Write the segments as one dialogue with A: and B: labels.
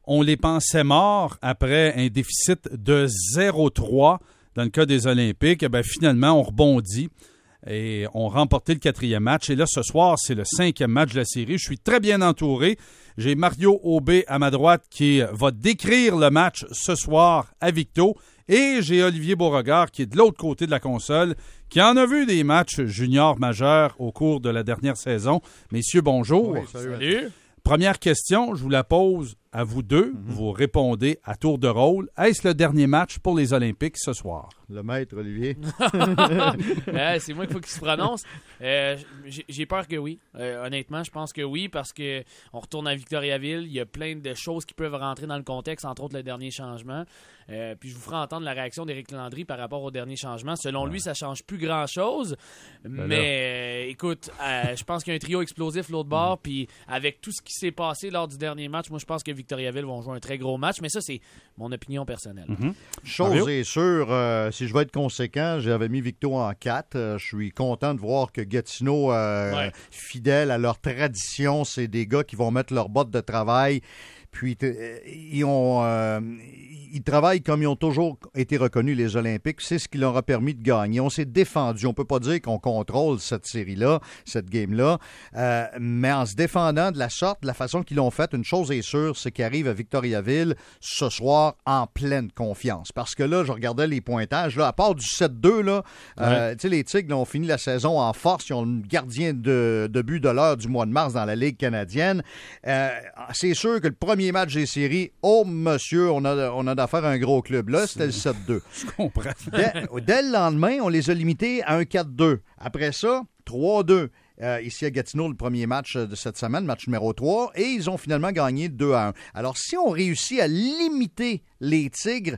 A: on les pensait morts après un déficit de 0-3 dans le cas des Olympiques. Eh bien, finalement, on rebondit et on remporté le 4e match. Et là, ce soir, c'est le 5e match de la série. Je suis très bien entouré. J'ai Mario Aubé à ma droite qui va décrire le match ce soir à Victo. Et j'ai Olivier Beauregard qui est de l'autre côté de la console, qui en a vu des matchs juniors majeurs au cours de la dernière saison. Messieurs, bonjour.
B: Oui, salut.
A: Première question, je vous la pose à vous deux. Vous répondez à tour de rôle. Est-ce le dernier match pour les Olympiques ce soir?
B: Le maître, Olivier.
C: C'est moi qu'il faut qu'il se prononce. J'ai peur que oui. Honnêtement, je pense que oui, parce que on retourne à Victoriaville. Il y a plein de choses qui peuvent rentrer dans le contexte, entre autres le dernier changement. Puis je vous ferai entendre la réaction d'Éric Landry par rapport au dernier changement. Selon lui, ça change plus grand-chose. Mais écoute, je pense qu'il y a un trio explosif l'autre bord. Puis avec tout ce qui s'est passé lors du dernier match, moi je pense que Victoriaville vont jouer un très gros match. Mais ça, c'est mon opinion personnelle.
B: Chose est sûre, si je veux être conséquent, j'avais mis Victo en 4. Je suis content de voir que Gatineau, fidèle à leur tradition, c'est des gars qui vont mettre leurs bottes de travail. Puis ils travaillent comme ils ont toujours été reconnus, les Olympiques. C'est ce qui leur a permis de gagner. On s'est défendu. On ne peut pas dire qu'on contrôle cette série-là, cette game-là. Mais en se défendant de la sorte, de la façon qu'ils l'ont fait, une chose est sûre, c'est qu'ils arrivent à Victoriaville ce soir en pleine confiance. Parce que là, je regardais les pointages. Là, à part du 7-2, là, tu sais, les Tigres ont fini la saison en force. Ils ont le gardien de but de l'heure du mois de mars dans la Ligue canadienne. C'est sûr que le premier match des séries, oh monsieur, on a d'affaire à un gros club. Là, c'était le 7-2.
A: Je comprends.
B: Dès le lendemain, on les a limités à un 4-2. Après ça, 3-2. Ici à Gatineau, le premier match de cette semaine, match numéro 3, et ils ont finalement gagné 2-1. Alors, si on réussit à limiter les Tigres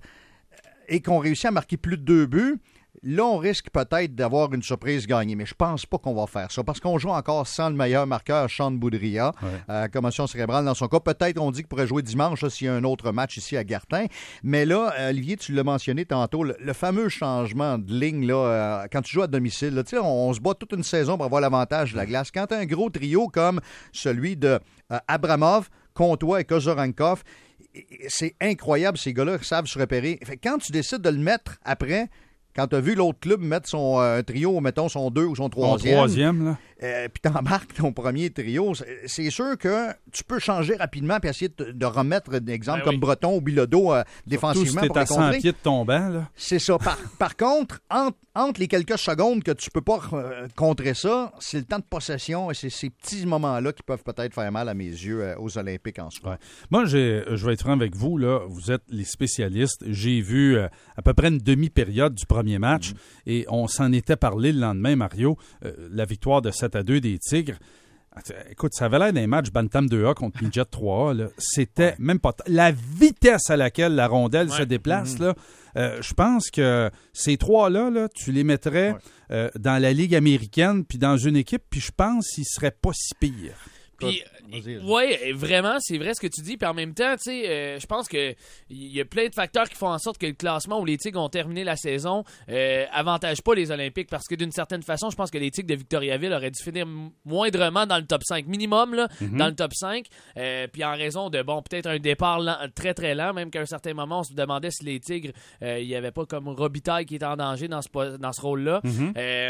B: et qu'on réussit à marquer plus de 2 buts, là, on risque peut-être d'avoir une surprise gagnée, mais je pense pas qu'on va faire ça, parce qu'on joue encore sans le meilleur marqueur, Sean Boudria, commotion cérébrale dans son cas. Peut-être on dit qu'il pourrait jouer dimanche s'il y a un autre match ici à Gartin. Mais là, Olivier, tu l'as mentionné tantôt, le fameux changement de ligne, là, quand tu joues à domicile, là, on se bat toute une saison pour avoir l'avantage de la glace. Quand tu as un gros trio comme celui de Abramov, Comtois et Kozorankov, c'est incroyable, ces gars-là savent se repérer. Fait que quand tu décides de le mettre après, quand tu as vu l'autre club mettre son trio, mettons son 2 ou son 3e,
A: là.
B: Puis t'embarques ton premier trio, c'est sûr que tu peux changer rapidement puis essayer de remettre des exemples comme Breton ou Bilodeau défensivement pour les contrer.
A: À 100 pieds de ton banc, là.
B: C'est ça. Par contre, entre les quelques secondes que tu peux pas contrer ça, c'est le temps de possession et c'est ces petits moments-là qui peuvent peut-être faire mal à mes yeux aux Olympiques en soi.
A: Ouais. Moi, je vais être franc avec vous, là. Vous êtes les spécialistes. J'ai vu à peu près une demi-période du premier match et on s'en était parlé le lendemain, Mario, la victoire de 7-2 des Tigres. Écoute, ça avait l'air d'un match Bantam 2A contre Midget 3A. Là. C'était même pas... La vitesse à laquelle la rondelle se déplace, là, je pense que ces trois-là, là, tu les mettrais dans la Ligue américaine puis dans une équipe, puis je pense qu'ils seraient pas si pires.
C: Puis, oui, vraiment, c'est vrai ce que tu dis. Puis en même temps, tu sais, je pense que il y a plein de facteurs qui font en sorte que le classement où les Tigres ont terminé la saison avantage pas les Olympiques. Parce que d'une certaine façon, je pense que les Tigres de Victoriaville auraient dû finir moindrement dans le top 5. Minimum, là, dans le top 5. Puis en raison de, peut-être un départ très, très lent. Même qu'à un certain moment, on se demandait si les Tigres, il n'y avait pas comme Robitaille qui était en danger dans ce rôle-là. Tu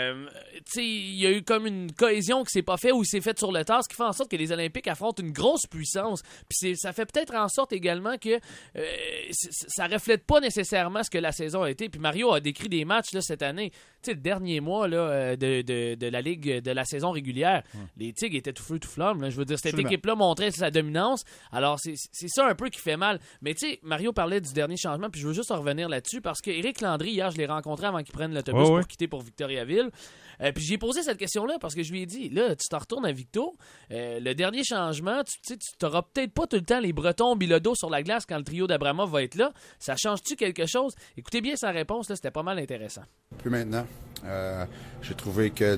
C: sais, il y a eu comme une cohésion qui s'est pas faite ou s'est faite sur le tard, ce qui fait en sorte que les Olympiques affrontent une grosse puissance. Puis ça fait peut-être en sorte également que ça reflète pas nécessairement ce que la saison a été. Puis Mario a décrit des matchs là, cette année. Tu sais, le dernier mois là, de la Ligue, de la saison régulière, les Tigres étaient tout feu, tout flamme. Là. Je veux dire, cette équipe-là montrait sa dominance. Alors, c'est ça un peu qui fait mal. Mais tu sais, Mario parlait du dernier changement, puis je veux juste en revenir là-dessus, parce que Éric Landry, hier, je l'ai rencontré avant qu'il prenne l'autobus pour quitter pour Victoriaville. Puis j'ai posé cette question-là parce que je lui ai dit, là, tu te retournes à Victo, le dernier changement, tu n'auras peut-être pas tout le temps les Bretons Bilodeau sur la glace quand le trio d'Abramov va être là. Ça change-tu quelque chose? Écoutez bien sa réponse, là, c'était pas mal intéressant.
D: Plus maintenant. J'ai trouvé que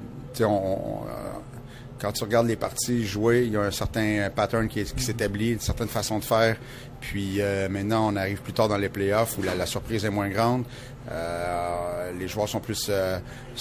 D: quand tu regardes les parties jouées, il y a un certain pattern qui s'établit, une certaine façon de faire. Puis maintenant, on arrive plus tard dans les playoffs où la surprise est moins grande. Les joueurs sont plus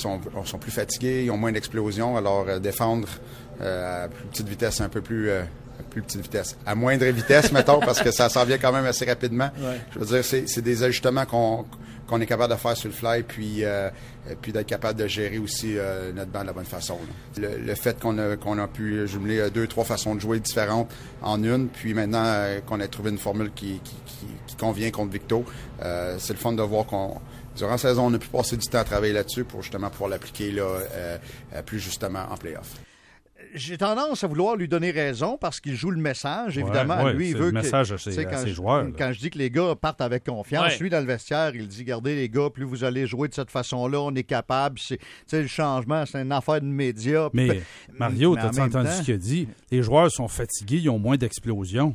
D: fatigués, ils ont moins d'explosion. Alors défendre à plus petite vitesse, c'est un peu plus plus petite vitesse. À moindre vitesse, mettons, parce que ça s'en vient quand même assez rapidement. Ouais. Je veux dire, c'est des ajustements qu'on est capable de faire sur le fly, puis d'être capable de gérer aussi notre banc de la bonne façon. Le fait qu'on a pu jumeler 2-3 façons de jouer différentes en une, puis maintenant qu'on a trouvé une formule qui convient contre Victo, c'est le fun de voir durant la saison, on a pu passer du temps à travailler là-dessus pour justement pouvoir l'appliquer plus justement en play-off.
B: J'ai tendance à vouloir lui donner raison parce qu'il joue le message. Évidemment, lui, il veut
A: le message à ses joueurs.
B: Quand je dis que les gars partent avec confiance, lui, dans le vestiaire, il dit, regardez les gars, plus vous allez jouer de cette façon-là, on est capable. Le changement, c'est une affaire de médias.
A: Mais Mario, t'as entendu ce qu'il a dit? Les joueurs sont fatigués, ils ont moins d'explosions.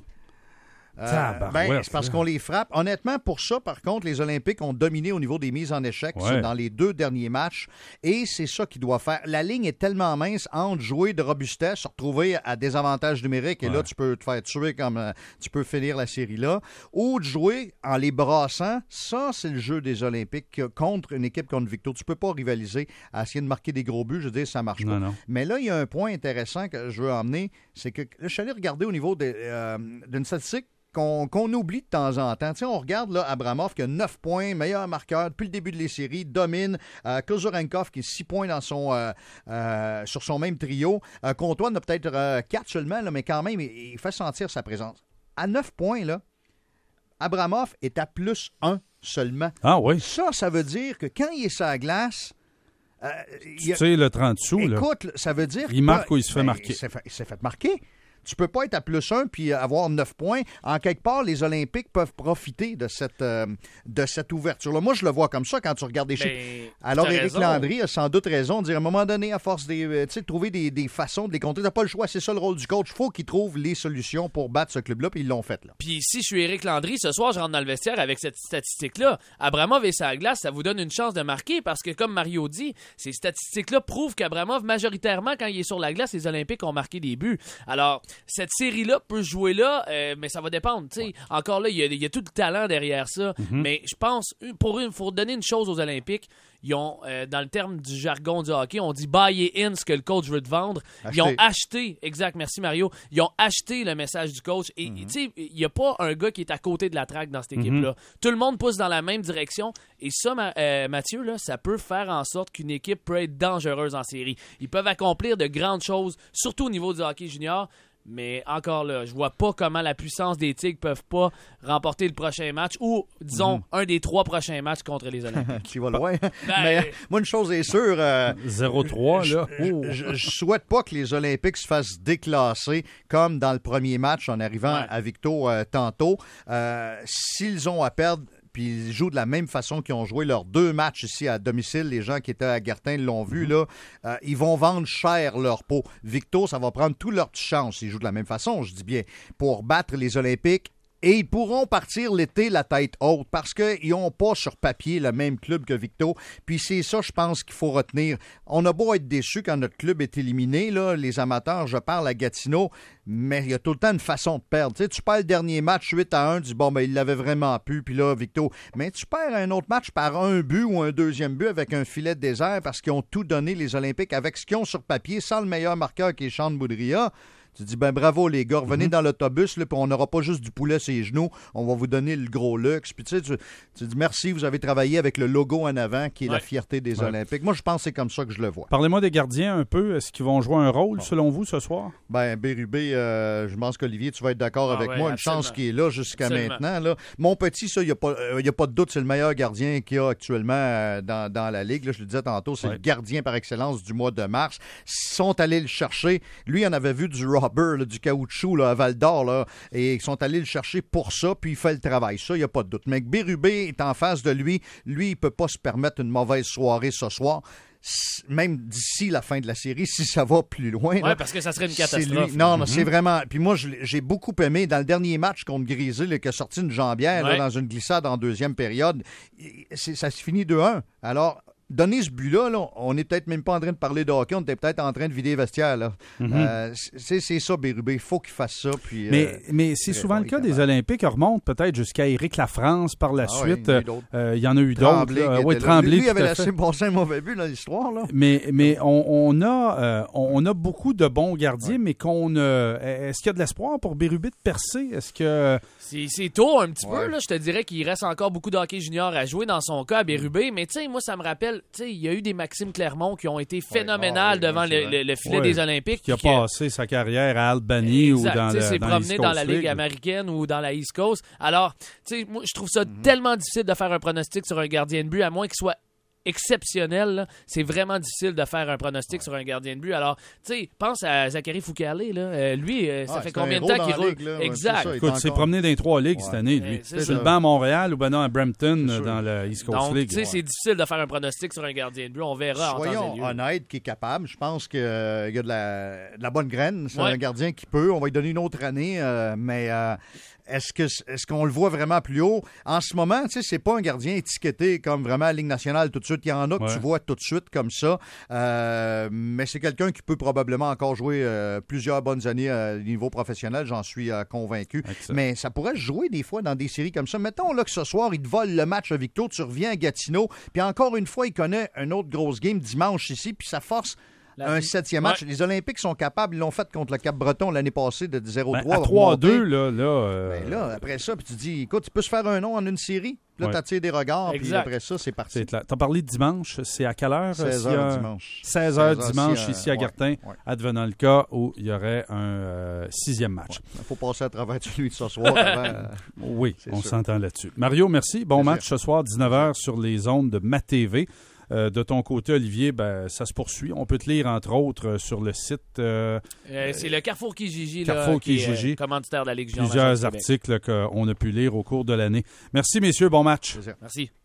B: C'est parce qu'on les frappe. Honnêtement, pour ça, par contre, les Olympiques ont dominé au niveau des mises en échec dans les 2 derniers matchs. Et c'est ça qu'ils doivent faire. La ligne est tellement mince entre jouer de robustesse, se retrouver à désavantage numérique, et là, tu peux te faire tuer comme tu peux finir la série là, ou de jouer en les brassant. Ça, c'est le jeu des Olympiques contre une équipe comme Victo. Tu peux pas rivaliser à essayer de marquer des gros buts. Je veux dire, ça marche pas. Non. Mais là, il y a un point intéressant que je veux emmener, c'est que là, je suis allé regarder au niveau d'une statistique qu'on oublie de temps en temps. T'sais, on regarde là, Abramov qui a 9 points, meilleur marqueur depuis le début de les séries, domine. Kozurenkov qui a 6 points dans sur son même trio. Comtois en a peut-être 4 seulement, là, mais quand même, il fait sentir sa présence. À 9 points, là, Abramov est à plus 1 seulement.
A: Ah oui?
B: Ça veut dire que quand il est sur la glace...
A: tu sais, le 30 sous,
B: écoute, ça veut dire...
A: Il marque ou il se fait marquer.
B: Il s'est fait marquer. Tu peux pas être à plus 1 puis avoir 9 points. En quelque part, les Olympiques peuvent profiter de cette ouverture-là. Moi, je le vois comme ça quand tu regardes des chiffres. Alors, Éric Landry a sans doute raison de dire à un moment donné, à force de trouver des façons de les contrer, tu n'as pas le choix. C'est ça le rôle du coach. Il faut qu'il trouve les solutions pour battre ce club-là, puis ils l'ont fait. Là.
C: Puis si je suis Éric Landry, ce soir, je rentre dans le vestiaire avec cette statistique-là. Abramov et sa glace, ça vous donne une chance de marquer parce que, comme Mario dit, ces statistiques-là prouvent qu'Abramov, majoritairement, quand il est sur la glace, les Olympiques ont marqué des buts. Alors, cette série-là peut se jouer là, mais ça va dépendre. Ouais. Encore là, il y a tout le talent derrière ça. Mm-hmm. Mais je pense, faut donner une chose aux Olympiques. Ils ont, dans le terme du jargon du hockey, on dit « buy in » ce que le coach veut te vendre. Ils ont acheté, exact, merci Mario, ils ont acheté le message du coach. Et tu sais, il n'y a pas un gars qui est à côté de la traque dans cette équipe-là. Tout le monde pousse dans la même direction. Et ça, Mathieu, là, ça peut faire en sorte qu'une équipe peut être dangereuse en série. Ils peuvent accomplir de grandes choses, surtout au niveau du hockey junior. Mais encore là, je vois pas comment la puissance des Tigres peuvent pas remporter le prochain match ou, disons, un des 3 prochains matchs contre les Olympiques.
B: Tu vas loin. Mais moi, une chose est sûre.
A: 0-3, là.
B: Je souhaite pas que les Olympiques se fassent déclasser comme dans le premier match en arrivant à Victo tantôt. S'ils ont à perdre, puis ils jouent de la même façon qu'ils ont joué leurs 2 matchs ici à domicile. Les gens qui étaient à Gartin l'ont vu, là. Ils vont vendre cher leur peau. Victo, ça va prendre tout leur petite chance. Ils jouent de la même façon, je dis bien, pour battre les Olympiques. Et ils pourront partir l'été la tête haute parce qu'ils n'ont pas sur papier le même club que Victo. Puis c'est ça, je pense, qu'il faut retenir. On a beau être déçus quand notre club est éliminé, là, les amateurs, je parle à Gatineau, mais il y a tout le temps une façon de perdre. Tu sais, tu perds le dernier match 8-1, tu dis bon, ben il l'avait vraiment pu, puis là, Victo. Mais tu perds un autre match par un but ou un deuxième but avec un filet de désert parce qu'ils ont tout donné, les Olympiques, avec ce qu'ils ont sur papier, sans le meilleur marqueur qui est Sean Boudria. Tu dis, ben bravo les gars, revenez dans l'autobus, là, puis on n'aura pas juste du poulet sur les genoux, on va vous donner le gros luxe. Puis tu sais, tu dis merci, vous avez travaillé avec le logo en avant, qui est la fierté des Olympiques. Moi, je pense que c'est comme ça que je le vois.
A: Parlez-moi des gardiens un peu. Est-ce qu'ils vont jouer un rôle, selon vous, ce soir?
B: Ben, Bérubé, je pense qu'Olivier, tu vas être d'accord avec moi. Une chance qu'il est là jusqu'à maintenant. Là. Mon petit, ça, il n'y a pas de doute, c'est le meilleur gardien qu'il y a actuellement dans la Ligue. Là, je le disais tantôt, c'est le gardien par excellence du mois de mars. Ils sont allés le chercher. Lui, on avait vu du là, du caoutchouc là, à Val-d'Or, là, et ils sont allés le chercher pour ça, puis il fait le travail. Ça, il n'y a pas de doute. Mais Bérubé est en face de lui. Lui, il ne peut pas se permettre une mauvaise soirée ce soir. Même d'ici la fin de la série, si ça va plus loin.
C: Oui, parce que ça serait une catastrophe.
B: Non, c'est vraiment... Puis moi, j'ai beaucoup aimé, dans le dernier match contre Grisé, là, qui a sorti une jambière là, dans une glissade en deuxième période, ça se finit 2-1. Alors, donner ce but-là, là, on n'est peut-être même pas en train de parler de hockey, on était peut-être en train de vider les vestiaires. Là. C'est ça, Bérubé. Il faut qu'il fasse ça. Puis,
A: mais c'est souvent le cas des Olympiques. On remonte peut-être jusqu'à Éric Lafrance par la suite. Il y en a eu d'autres. Tremblay.
B: Lui, il avait laissé passer un mauvais but dans l'histoire. Là.
A: Mais on a beaucoup de bons gardiens, mais est-ce qu'il y a de l'espoir pour Bérubé de percer? Est-ce que...
C: C'est tôt un petit peu. Là. Je te dirais qu'il reste encore beaucoup de hockey junior à jouer dans son cas à Bérubé. Mais tu sais, moi, ça me rappelle, il y a eu des Maxime Clermont qui ont été phénoménales devant le filet des Olympiques.
A: Qui a passé sa carrière à Albany ou dans le
C: s'est promené dans la Ligue américaine ou dans la East Coast. Alors, tu sais, moi, je trouve ça tellement difficile de faire un pronostic sur un gardien de but, à moins qu'il soit exceptionnel. Là. C'est vraiment difficile de faire un pronostic sur un gardien de but. Alors, tu sais, pense à Zachary Foucalé. Là. Lui, ça fait combien de temps qu'il roule? Exact.
A: Écoute, il s'est promené dans les 3 ligues cette année, lui. C'est le banc à Montréal ou à Brampton dans la East Coast League.
C: Donc, tu sais, c'est difficile de faire un pronostic sur un gardien de but. On verra en temps et lieu.
B: Soyons honnêtes qu'il est capable. Je pense qu'il y a de la bonne graine. C'est un gardien qui peut. On va lui donner une autre année, mais... Est-ce qu'on le voit vraiment plus haut? En ce moment, tu sais, c'est pas un gardien étiqueté comme vraiment la Ligue nationale tout de suite. Il y en a que tu vois tout de suite comme ça. Mais c'est quelqu'un qui peut probablement encore jouer plusieurs bonnes années à niveau professionnel, j'en suis convaincu. Excellent. Mais ça pourrait jouer des fois dans des séries comme ça. Mettons là que ce soir, il te vole le match à Victo, tu reviens à Gatineau, puis encore une fois, il connaît une autre grosse game dimanche ici, puis ça force... un 7e match. Les Olympiques sont capables. Ils l'ont fait contre le Cap-Breton l'année passée de 0-3.
A: À 3-2, là.
B: Là, après ça, puis tu dis, écoute, tu peux se faire un nom en une série. Puis là, tu attires des regards. Puis après ça, c'est parti.
A: Tu as parlé de dimanche. C'est à quelle heure?
B: 16h dimanche.
A: 16h dimanche ici à Gartin, advenant le cas où il y aurait un 6e match.
B: Il faut passer à travers celui de ce soir avant.
A: Oui, on s'entend là-dessus. Mario, merci. Bon match ce soir, 19h sur les ondes de MaTV. De ton côté, Olivier, ça se poursuit. On peut te lire, entre autres, sur le site...
C: c'est le Carrefour Kijiji,
A: qui est
C: commanditaire de la Ligue junior.
A: Plusieurs articles qu'on a pu lire au cours de l'année. Merci, messieurs. Bon match.
C: Merci.